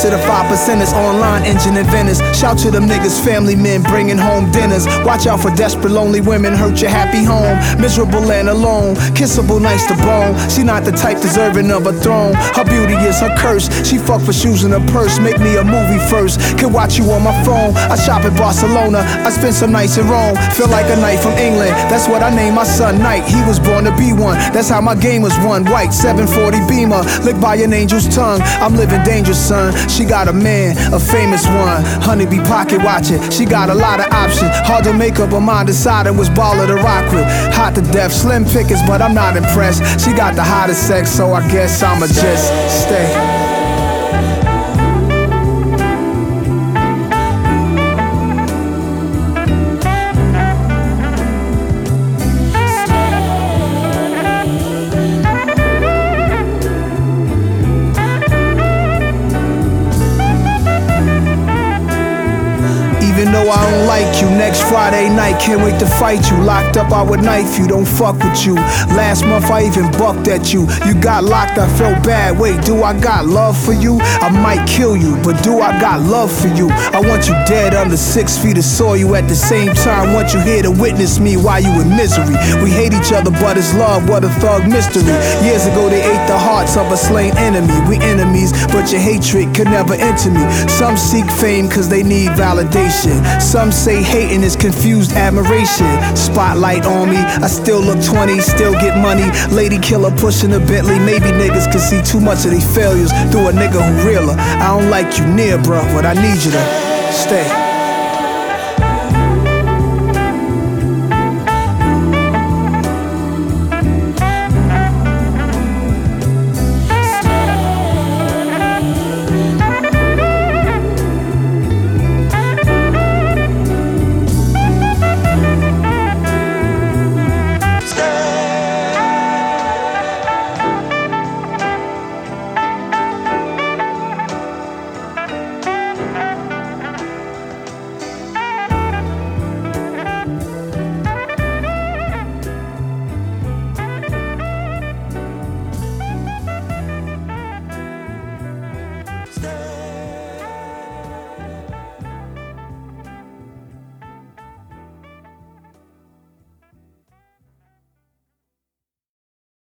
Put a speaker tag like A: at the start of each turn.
A: Rest of the 5% is online engine inventors. Shout to them niggas, family men bringing home dinners. Watch out for desperate lonely women, hurt your happy home. Miserable and alone, kissable nice to bone. She not the type deserving of a throne. Her beauty is her curse. She fuck for shoes in her purse. Make me a movie first. Can watch you on my phone. I shop in Barcelona. I spend some nights in Rome. Feel like a knight from England. That's what I named my son Knight. He was born to be one. That's how my game was won. White 740 Beamer, licked by an angel's tongue. I'm living dangerous, son. She got a man, a famous one. Honeybee pocket watching. She got a lot of options. Hard to make up her mind deciding which baller to rock with. Hot to death, slim pickings, but I'm not impressed. She got the hottest sex, so I guess I'ma just stay. Even though I don't like you, next Friday night, can't wait to fight you. Locked up, I would knife you, don't fuck with you. Last month I even bucked at you. You got locked, I felt bad. Wait, do I got love for you? I might kill you, but do I got love for you? I want you dead under 6 feet of soil. At the same time, want you here to witness me while you in misery. We hate each other, but it's love, what a thug mystery. Years ago they ate the hearts of a slain enemy. We enemies, but your hatred could never enter me. Some seek fame cause they need validation. Some say hating is confused admiration. Spotlight on me, I still look 20, still get money. Lady killer pushing a Bentley. Maybe niggas can see too much of these failures through a nigga who realer. I don't like you near, bruh, but I need you to stay.